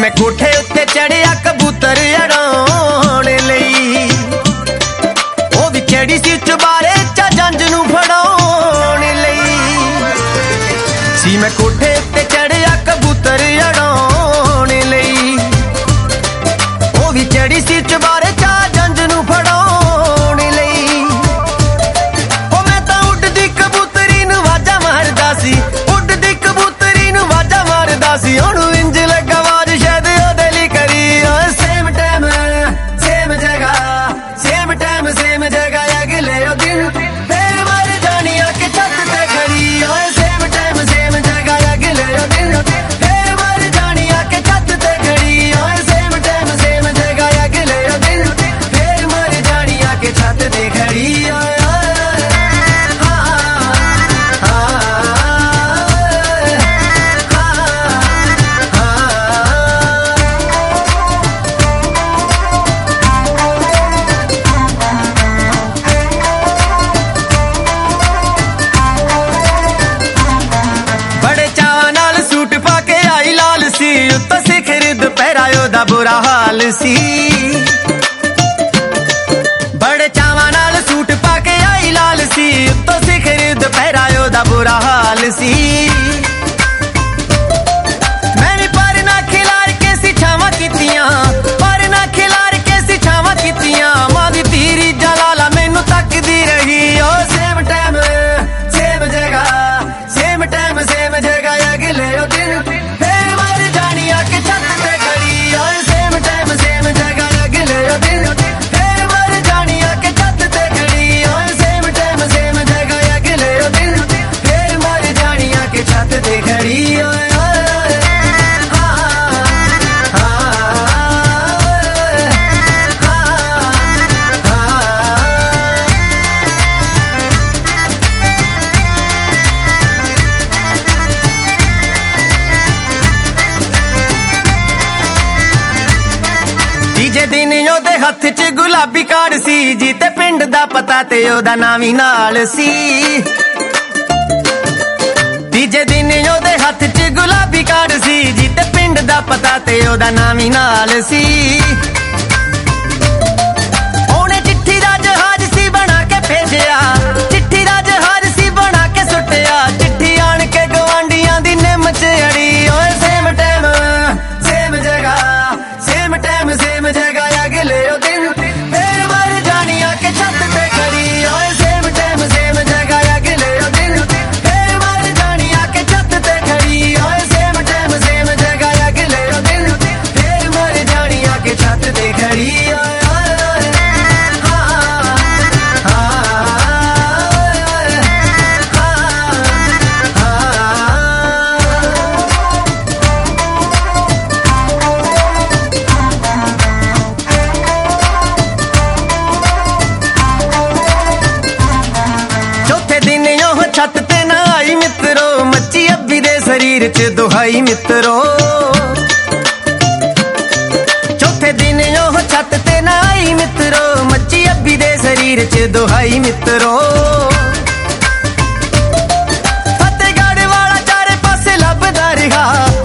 मैं कोठे उत्ते चढ़िया कबूतर उड़ाउण लई, ओ भी चढ़ी सी चबारे चा जंज नूं फड़ाउण लई। सी मैं कोठे उत्ते चढ़िया कबूतर उड़ाउण लई, ओ भी चढ़ी सी चबारे चा जंज नूं फड़ाउण लई। ओ मैं तां उड़दी कबूतरी नूं वाजा मारदा सी, उड़दी कबूतरी नूं वाजा मारदा सी। ओनू इंज लगा आवाज शायद ओदे लई करी। सेम टाइम सेम जगह, सेम टाइम सेम जगह, अगले दिन फिर मर जानी आके छत ते खड़ी। सेम टाइम सेम जगह, अगले दिन फिर मर जानी आके छत ते खड़ी। सेम टाइम सेम जगह, अगले दिन फिर मर जानी आके छत ते खड़ी। उत्तो सिखर दुपहरा ओदा बुरा हाल सी, बड़े चावां नाल सूट पाके आई लाल सी। उत्तो सिखर दुपहरा ओदा बुरा हाल सी। मैंने पर ना खिलार के सी छावां कीतियां, पर ना खिलार के सी छावां कीतियां। मां दी तीरी जलाला मैनू तकदी रही। ओ सेम टाइम सेम जगह, सेम टाइम सेम जगह, अगले दिन के छत ते खड़ी। सेम टाइम सेम जगह, अगले दिन फिर मर जानी आके छत ते खड़ी। सेम टाइम सेम जगह, अगले दिन फिर मर जानी आके छत ते खड़ी। तीजे दिन ओदे हथ च गुलाबी कार्ड सी, जीते पिंड दा पता ते ओदा नाम ही नाल सी। तीजे दिन ओदे हथ च गुलाबी कार्ड सी, जीते पिंड दा पता ते ओदा नाम ही नाल सी। ओने चिट्ठी दा जहाज सी बना के भेजिया, चिट्ठी दा जहाज सी बना के सुटिया। चिट्ठी आण के गवांडियां दी निम च अड़ी। सेम टाइम सेम जगह, सेम टाइम सेम जगह, अगले दिन फिर मर जानी आके छत ते खड़ी। सेम टाइम सेम जगह, अगले दिन फिर मर जानी आके छत ते खड़ी। सेम टाइम सेम जगह, अगले दिन फिर मर जानी आके छत ते खड़ी। छत ते ना आई मित्रो, मच्ची अब्बी दे शरीर च दुहाई मित्रो। चौथे दिन ओह छत ते ना आई मित्रो, मच्ची अब्बी दे शरीर च दुहाई मित्रो। फतेहगढ़ वाला चारे पासे लभदा रहा,